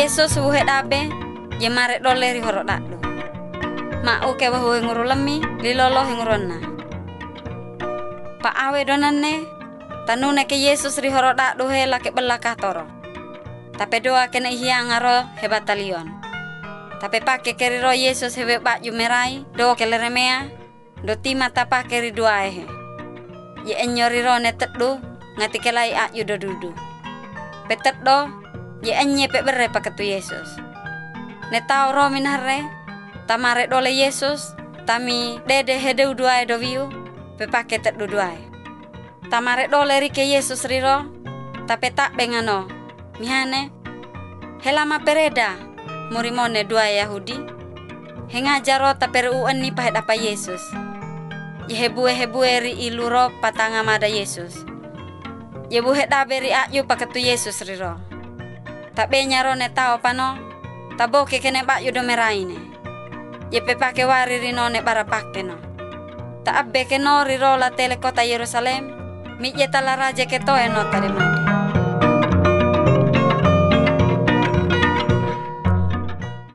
Yesus wuhe dabe ye mare dole ri horo dadu. Ma uke wahu nguru lemi lilolo ngurona. Pa awe donane tanune ke Yesus ri horo dadu he lake belaka toro. Tape doa kena hiang aro he batalion. Tape pake keriro Yesus hebe baju merai do keleremea do tima tapa keri dua he. Ye enyori rone tedu ngati kelai ayu do dudu. Petet do ye enye pe bere paketu Yesus. Ne tau ro minare tamare dole Yesus tami dede hede uduai do viu pe pake tedu duai. Tamare dole rike Yesus riro tape tak bengano mihane helama pereda murimone dua Yahudi hengajaro taperu ni pahet apa Yesus. Yehebue ri iluro patanga mada Yesus. Yebuhe daberi ayu paketu Yesus riro. Tabe nyaro ne tao pano taboke kene bakyu do meraine. Yepe pake wari rino ne bara pake no. Taabbe keno riro la tele kota Yerusalem mi yetala raja keto eno tadi mandi.